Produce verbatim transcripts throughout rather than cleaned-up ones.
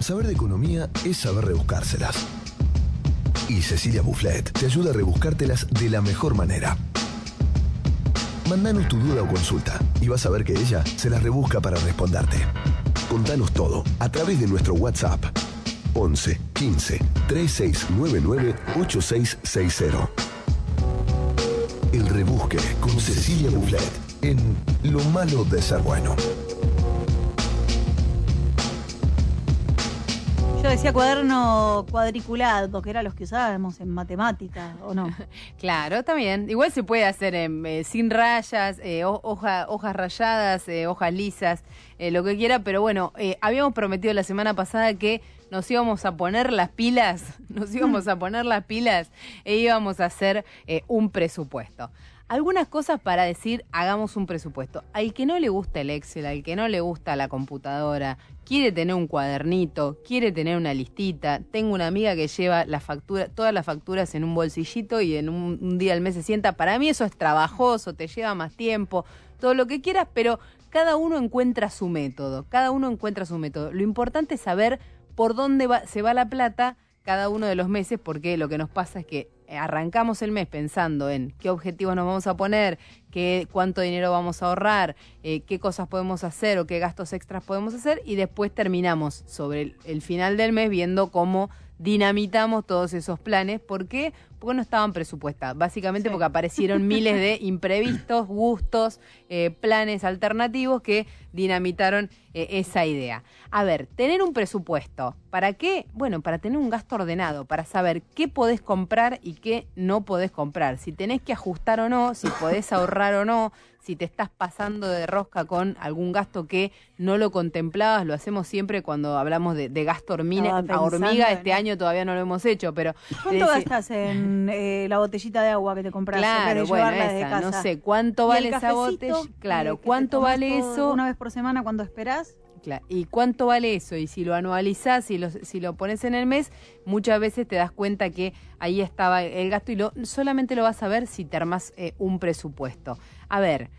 saber de economía es saber rebuscárselas. Y Cecilia Bufflet te ayuda a rebuscártelas de la mejor manera. Mandanos tu duda o consulta y vas a ver que ella se las rebusca para responderte. Contanos todo a través de nuestro WhatsApp once quince treinta y seis noventa y nueve ochenta y seis sesenta. El Rebusque con Cecilia Bufflet en Lo malo de ser bueno. Yo decía cuaderno cuadriculado, que eran los que usábamos en matemática, ¿o no? Claro, también. Igual se puede hacer en, eh, sin rayas, eh, hoja, hojas rayadas, eh, hojas lisas, eh, lo que quiera, pero bueno, eh, habíamos prometido la semana pasada que nos íbamos a poner las pilas, nos íbamos a poner las pilas e íbamos a hacer eh, un presupuesto. Algunas cosas para decir, hagamos un presupuesto. Al que no le gusta el Excel, al que no le gusta la computadora, quiere tener un cuadernito, quiere tener una listita. Tengo una amiga que lleva la factura, todas las facturas en un bolsillito y en un, un día al mes se sienta. Para mí eso es trabajoso, te lleva más tiempo, todo lo que quieras, pero cada uno encuentra su método, cada uno encuentra su método. Lo importante es saber por dónde va, se va la plata cada uno de los meses, porque lo que nos pasa es que arrancamos el mes pensando en qué objetivos nos vamos a poner, qué, cuánto dinero vamos a ahorrar, eh, qué cosas podemos hacer o qué gastos extras podemos hacer, y después terminamos sobre el, el final del mes viendo cómo dinamitamos todos esos planes. ¿Por qué? Porque no estaban presupuestados. Básicamente sí. Porque aparecieron miles de imprevistos, gustos, eh, planes alternativos que dinamitaron eh, esa idea. A ver, tener un presupuesto. ¿Para qué? Bueno, para tener un gasto ordenado, para saber qué podés comprar y qué no podés comprar. Si tenés que ajustar o no, si podés ahorrar o no, si te estás pasando de rosca con algún gasto que no lo contemplabas. Lo hacemos siempre cuando hablamos de, de gasto hormina, a hormiga. Este año todavía no lo hemos hecho, pero... ¿Cuánto eh, gastas en eh, la botellita de agua que te compras? Claro, bueno, esa, no sé, ¿cuánto vale esa botella? Claro, eh, ¿cuánto vale eso? Una vez por semana cuando esperás. Claro. ¿Y cuánto vale eso? Y si lo anualizás, si lo, si lo pones en el mes, muchas veces te das cuenta que ahí estaba el gasto y lo, solamente lo vas a ver si te armás eh, un presupuesto. A ver,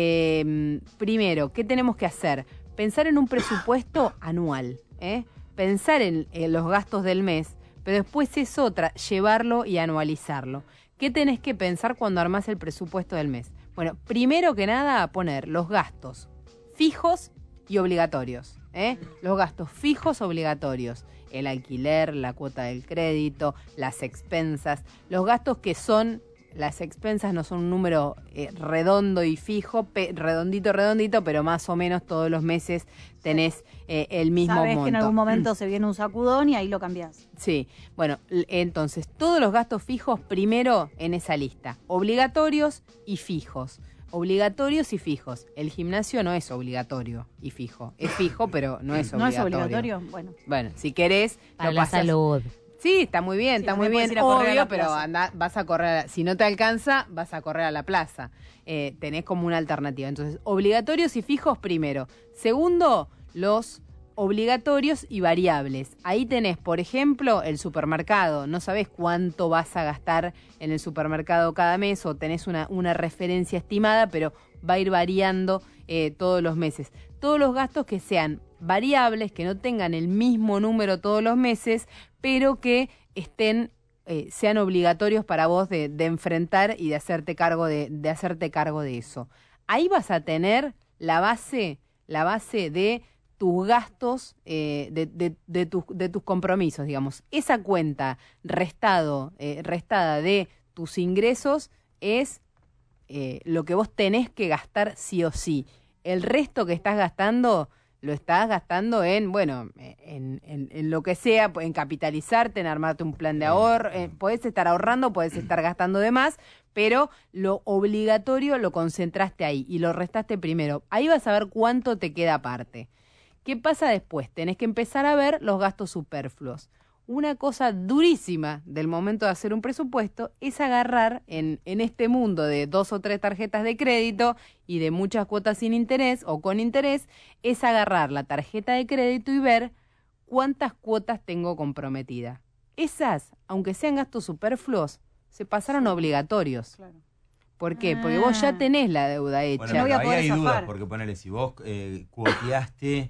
eh, primero, ¿qué tenemos que hacer? Pensar en un presupuesto anual, ¿eh? Pensar en, en los gastos del mes, pero después es otra, llevarlo y anualizarlo. ¿Qué tenés que pensar cuando armás el presupuesto del mes? Bueno, primero que nada, poner los gastos fijos y obligatorios, ¿eh? Los gastos fijos obligatorios, el alquiler, la cuota del crédito, las expensas, los gastos que son, las expensas no son un número eh, redondo y fijo, pe, redondito, redondito, pero más o menos todos los meses tenés eh, el mismo Sabés monto. Que en algún momento se viene un sacudón y ahí lo cambiás. Sí, bueno, entonces todos los gastos fijos primero en esa lista, obligatorios y fijos. Obligatorios y fijos. El gimnasio no es obligatorio y fijo. Es fijo, pero no es obligatorio. ¿No es obligatorio? Bueno. Bueno, si querés... Para lo la pasás. salud. Sí, está muy bien, sí, está muy bien, obvio, pero anda, vas a correr, a, si no te alcanza, vas a correr a la plaza. Eh, tenés como una alternativa. Entonces, obligatorios y fijos primero. Segundo, los obligatorios y variables. Ahí tenés, por ejemplo, el supermercado. No sabés cuánto vas a gastar en el supermercado cada mes o tenés una, una referencia estimada, pero va a ir variando eh, todos los meses. Todos los gastos que sean variables, que no tengan el mismo número todos los meses, pero que estén eh, sean obligatorios para vos de, de enfrentar y de hacerte cargo de, de hacerte cargo de eso. Ahí vas a tener la base, la base de tus gastos, eh, de, de, de, tus, de tus compromisos, digamos. Esa cuenta restado, eh, restada de tus ingresos es eh, lo que vos tenés que gastar sí o sí. El resto que estás gastando, lo estás gastando en, bueno, en, en, en lo que sea, en capitalizarte, en armarte un plan de ahorro. Eh, podés estar ahorrando, podés estar gastando de más, pero lo obligatorio lo concentraste ahí y lo restaste primero. Ahí vas a ver cuánto te queda aparte. ¿Qué pasa después? Tenés que empezar a ver los gastos superfluos. Una cosa durísima del momento de hacer un presupuesto es agarrar en, en este mundo de dos o tres tarjetas de crédito y de muchas cuotas sin interés o con interés, es agarrar la tarjeta de crédito y ver cuántas cuotas tengo comprometidas. Esas, aunque sean gastos superfluos, se pasaron obligatorios. Claro. ¿Por qué? Porque vos ya tenés la deuda hecha. Bueno, no voy a ahí poder hay zafar. dudas, porque ponele, si vos eh, cuoteaste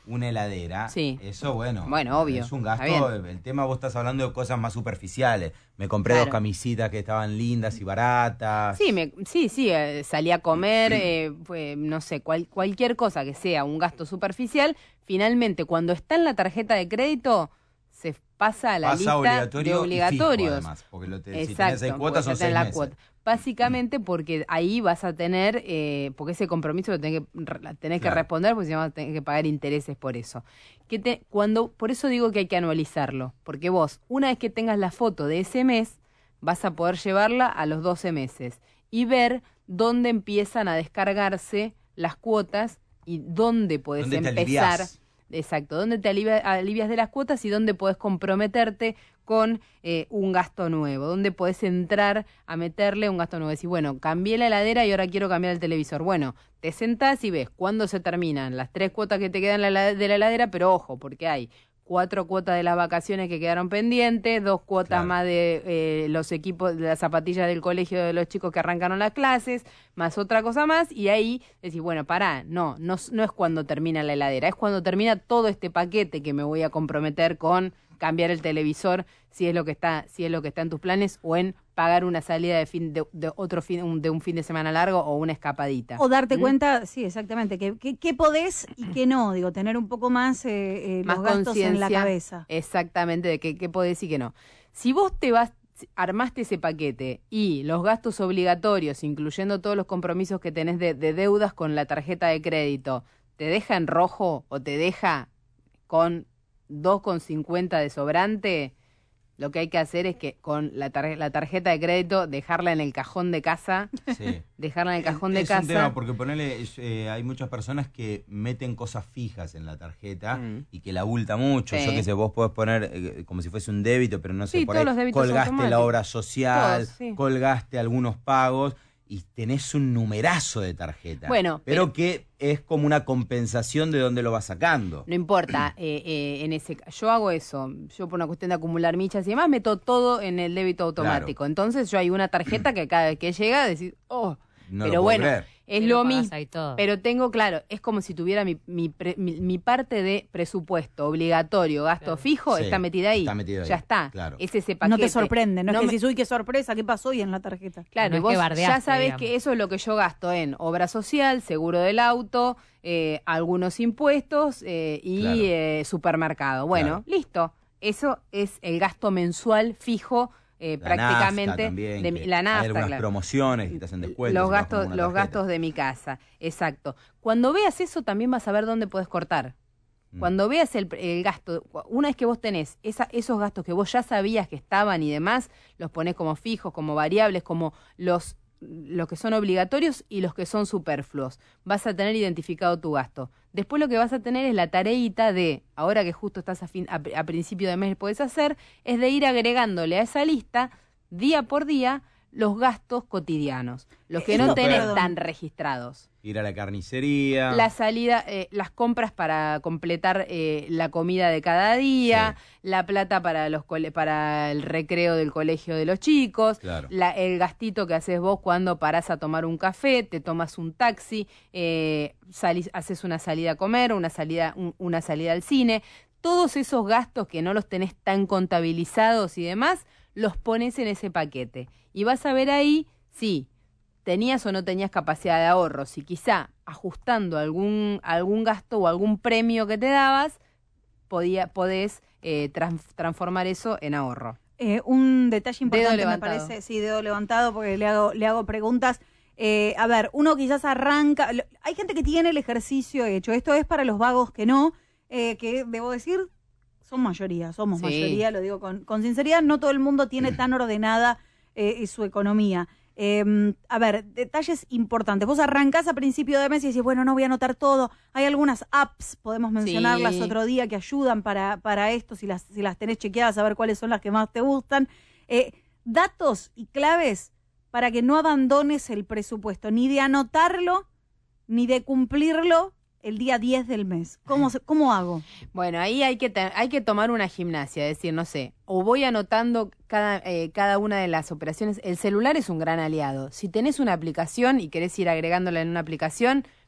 una heladera, sí. eso bueno, bueno, obvio, es un gasto. El tema, vos estás hablando de cosas más superficiales. Me compré claro. dos camisitas que estaban lindas y baratas. Sí, me, sí, sí, eh, salí a comer, eh, fue, no sé, cual, cualquier cosa que sea un gasto superficial, finalmente cuando está en la tarjeta de crédito se pasa a la pasa lista obligatorio de obligatorios. Y fijo, además, porque lo te, Exacto, si tenés seis cuotas son seis la meses. Cuota. Básicamente porque ahí vas a tener, eh, porque ese compromiso lo tenés que, tenés que claro. responder, porque si no vas a tener que pagar intereses por eso. Que te, cuando, por eso digo que hay que anualizarlo, porque vos, una vez que tengas la foto de ese mes, vas a poder llevarla a los doce meses y ver dónde empiezan a descargarse las cuotas y dónde podés ¿Dónde empezar. Exacto, dónde te alivia, alivias de las cuotas y dónde podés comprometerte con eh, un gasto nuevo, dónde podés entrar a meterle un gasto nuevo. Decís, bueno, cambié la heladera y ahora quiero cambiar el televisor. Bueno, te sentás y ves cuándo se terminan las tres cuotas que te quedan de la heladera, pero ojo, porque hay cuatro cuotas de las vacaciones que quedaron pendientes, dos cuotas claro. más de eh, los equipos, de las zapatillas del colegio de los chicos que arrancaron las clases, más otra cosa más, y ahí decís, bueno, pará, no, no, no es cuando termina la heladera, es cuando termina todo este paquete que me voy a comprometer con cambiar el televisor, si es lo que está, si es lo que está en tus planes, o en pagar una salida de fin de, de otro fin un, de un fin de semana largo o una escapadita. O darte ¿Mm? cuenta, sí, exactamente, que, que, que podés y que no, digo, tener un poco más, eh, eh, más los gastos en la cabeza. Exactamente, de que, que podés y que no. Si vos te vas, armaste ese paquete y los gastos obligatorios, incluyendo todos los compromisos que tenés de, de deudas con la tarjeta de crédito, te deja en rojo o te deja con dos con cincuenta de sobrante, lo que hay que hacer es que con la, tar- la tarjeta de crédito dejarla en el cajón de casa, sí. dejarla en el cajón es, de es casa. Es un tema porque ponele, eh, hay muchas personas que meten cosas fijas en la tarjeta mm. y que la abulta mucho. Sí. Yo que sé, vos podés poner eh, como si fuese un débito, pero no sé, sí, por ahí colgaste la obra social, todos, sí. colgaste algunos pagos y tenés un numerazo de tarjeta. Bueno, pero, pero que es como una compensación de dónde lo vas sacando. No importa, eh, eh, en ese yo hago eso, yo por una cuestión de acumular michas y demás, meto todo en el débito automático. Claro. Entonces yo hay una tarjeta que cada vez que llega decir, oh, no pero bueno, creer. es pero lo mismo. Pero tengo, claro, es como si tuviera mi, mi, pre, mi, mi parte de presupuesto obligatorio, gasto claro. fijo, sí, está metida ahí. Está metido ahí. Ya está. Claro. Es ese paquete. No te sorprende, no, no es que me... decís, uy, qué sorpresa, qué pasó hoy en la tarjeta. Claro, no vos ya sabés digamos. que eso es lo que yo gasto en obra social, seguro del auto, eh, algunos impuestos eh, y claro. eh, supermercado. Bueno, claro. listo. Eso es el gasto mensual fijo. Eh, la prácticamente nafta también, de mi, la nafta, hay algunas claro. promociones y te hacen descuentos. Los gastos, los gastos de mi casa, exacto. Cuando veas eso también vas a ver dónde puedes cortar. Mm. Cuando veas el, el gasto, una vez que vos tenés esa, esos gastos que vos ya sabías que estaban y demás, los ponés como fijos, como variables, como los los que son obligatorios y los que son superfluos. Vas a tener identificado tu gasto. Después lo que vas a tener es la tareita de, ahora que justo estás a, fin, a, a principio de mes podés hacer, es de ir agregándole a esa lista, día por día, los gastos cotidianos, los que no tenés perdón. tan registrados. Ir a la carnicería. La salida, eh, las compras para completar eh, la comida de cada día, sí. la plata para los cole- para el recreo del colegio de los chicos, claro. la, el gastito que haces vos cuando parás a tomar un café, te tomas un taxi, eh, salís, haces una salida a comer, una salida, un, una salida al cine. Todos esos gastos que no los tenés tan contabilizados y demás, los pones en ese paquete. Y vas a ver ahí, sí, tenías o no tenías capacidad de ahorro, si quizá ajustando algún algún gasto o algún premio que te dabas, podía, podés eh, trans, transformar eso en ahorro. Eh, un detalle importante me parece, sí, dedo levantado porque le hago, le hago preguntas. Eh, a ver, uno quizás arranca, hay gente que tiene el ejercicio hecho, esto es para los vagos que no, eh, que debo decir, son mayoría, somos sí. mayoría, lo digo con, con sinceridad, no todo el mundo tiene tan ordenada eh, su economía. Eh, a ver, detalles importantes. Vos arrancás a principio de mes y decís, bueno, no voy a anotar todo. Hay algunas apps, podemos mencionarlas sí. otro día, que ayudan para, para esto, si las, si las tenés chequeadas, a ver cuáles son las que más te gustan. Eh, datos y claves para que no abandones el presupuesto, ni de anotarlo, ni de cumplirlo el día diez del mes. ¿Cómo, cómo hago? Bueno, ahí hay que te, hay que tomar una gimnasia, es decir, no sé, o voy anotando cada, eh, cada una de las operaciones. El celular es un gran aliado. Si tenés una aplicación y querés ir agregándola en una aplicación,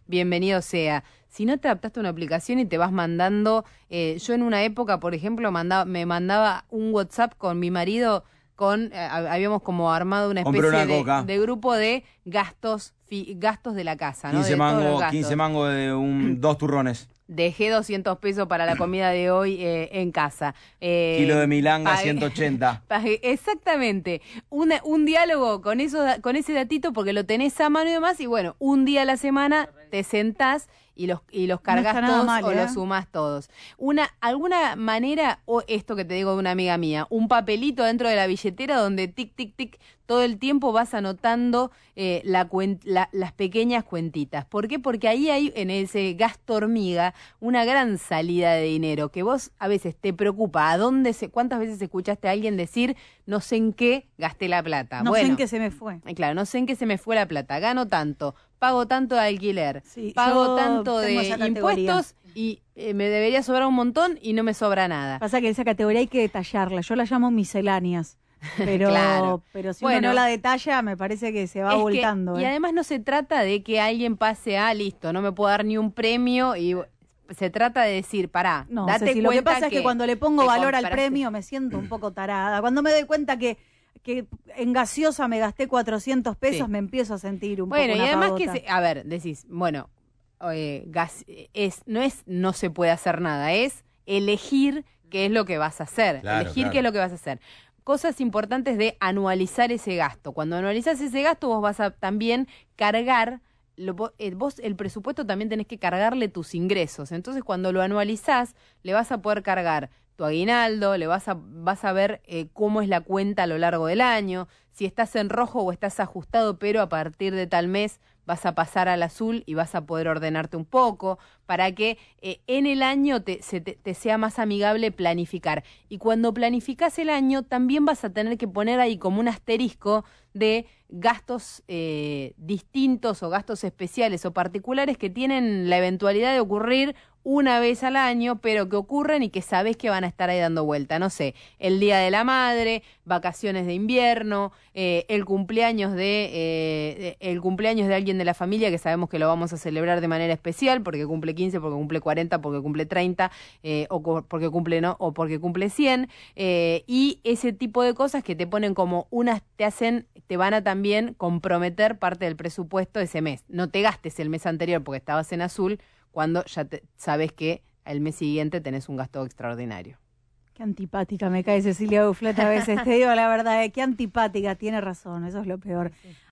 bienvenido sea. Si no te adaptaste a una aplicación y te vas mandando, eh, yo en una época, por ejemplo, mandaba, me mandaba un WhatsApp con mi marido, con eh, habíamos como armado una especie una de, de grupo de gastos fi, gastos de la casa, ¿no? quince de mangos, quince mangos de un, dos turrones. Dejé doscientos pesos para la comida de hoy eh, en casa. Eh, Kilo de milanga, pagué, ciento ochenta. Pagué, exactamente. Una, un diálogo con, eso, con ese datito porque lo tenés a mano y demás. Y bueno, un día a la semana te sentás y los, y los cargas no todos mal, o ¿eh? los sumás todos. Una, alguna manera, o esto que te digo de una amiga mía, un papelito dentro de la billetera donde tic, tic, tic, todo el tiempo vas anotando eh, la cuen, la, las pequeñas cuentitas. ¿Por qué? Porque ahí hay en ese gasto hormiga una gran salida de dinero que vos a veces te preocupa. ¿A dónde se, cuántas veces escuchaste a alguien decir no sé en qué gasté la plata? No bueno, sé en qué se me fue. Claro, no sé en qué se me fue la plata. Gano tanto, pago tanto de alquiler, sí, pago tanto de impuestos y eh, me debería sobrar un montón y no me sobra nada. Pasa que esa categoría hay que detallarla. Yo la llamo misceláneas. Pero, claro. pero si bueno, uno no la detalla, me parece que se va es voltando. Que, ¿eh? Y además no se trata de que alguien pase, ah, listo, no me puedo dar ni un premio y se trata de decir, pará, no, date Ceci, cuenta lo que pasa que es que cuando le pongo valor compraste... al premio me siento un poco tarada. Cuando me doy cuenta que que en gaseosa me gasté cuatrocientos pesos, sí. me empiezo a sentir un bueno, poco Bueno, y además pagota. que, se, a ver, decís, bueno, eh, gas, es no es no se puede hacer nada, es elegir qué es lo que vas a hacer, claro, elegir claro. qué es lo que vas a hacer. Cosas importantes de anualizar ese gasto. Cuando anualizás ese gasto, vos vas a también cargar, lo, vos el presupuesto también tenés que cargarle tus ingresos. Entonces, cuando lo anualizás, le vas a poder cargar tu aguinaldo, le vas a, vas a ver eh, cómo es la cuenta a lo largo del año, si estás en rojo o estás ajustado, pero a partir de tal mes vas a pasar al azul y vas a poder ordenarte un poco para que eh, en el año te, se te, te sea más amigable planificar. Y cuando planificás el año, también vas a tener que poner ahí como un asterisco de gastos eh, distintos o gastos especiales o particulares que tienen la eventualidad de ocurrir una vez al año, pero que ocurren y que sabés que van a estar ahí dando vuelta. No sé, el Día de la Madre, vacaciones de invierno, eh, el cumpleaños de eh, el cumpleaños de alguien de la familia que sabemos que lo vamos a celebrar de manera especial porque cumple quince, porque cumple cuarenta, porque cumple treinta, eh, o co- porque cumple no, o porque cumple cien, eh, y ese tipo de cosas que te ponen como unas, te hacen, te van a también comprometer parte del presupuesto ese mes. No te gastes el mes anterior porque estabas en azul, cuando ya te, sabes que el mes siguiente tenés un gasto extraordinario. Qué antipática me cae Cecilia Duflet a veces, te digo la verdad, eh, qué antipática, tiene razón, eso es lo peor. Sí.